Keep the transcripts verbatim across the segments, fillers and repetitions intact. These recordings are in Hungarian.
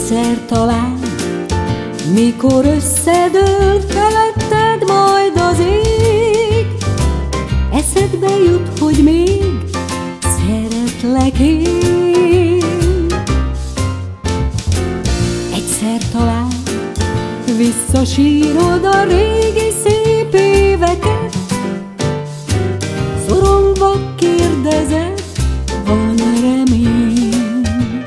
Egyszer talán, mikor összedől feletted majd az ég, eszedbe jut, hogy még szeretlek én. Egyszer talán visszasírod a régi szép éveket, szorongva kérdezed, van remény.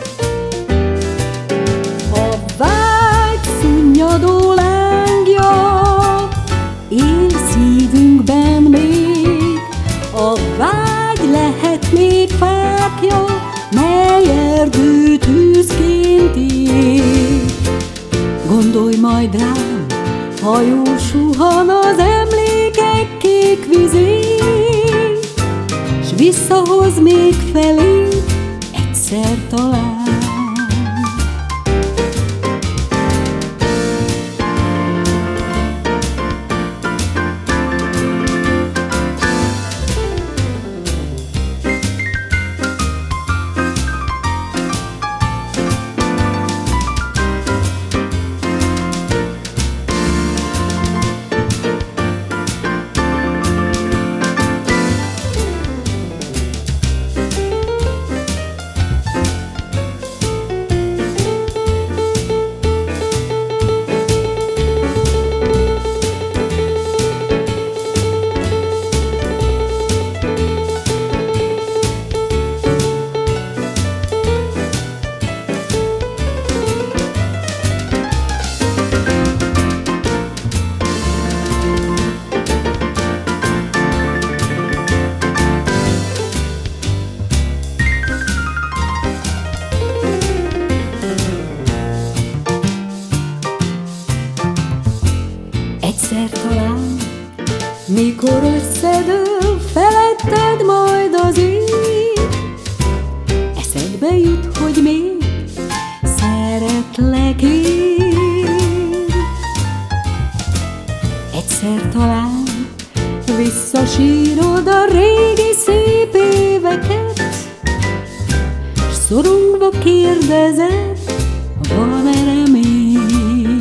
A vágy szunnyadó lángja él szívünkben még, a vágy lehet még fákja, mely erdő tűzként ég. Gondolj majd rám, hajó suhan az emlékek kék vizén, s visszahoz még felé egyszer talán. Egyszer talán, mikor összedől feletted majd az ég, eszedbe jut, hogy még szeretlek én. Egyszer talán visszasírod a régi szép éveket, s szorongva kérdezed, van-e remény.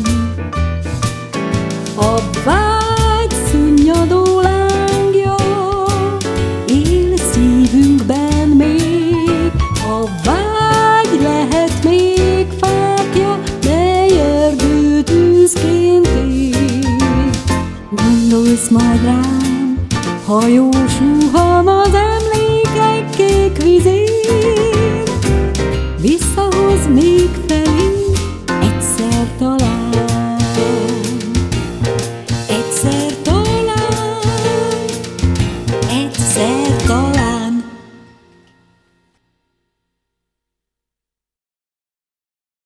A vágy szunnyadó lángja él szívünkben még, a vágy lehet még fákja, mely erdő tűzként ég. Gondolsz majd rám, hajó suhan az emlékek kék vizén, visszahoz még felé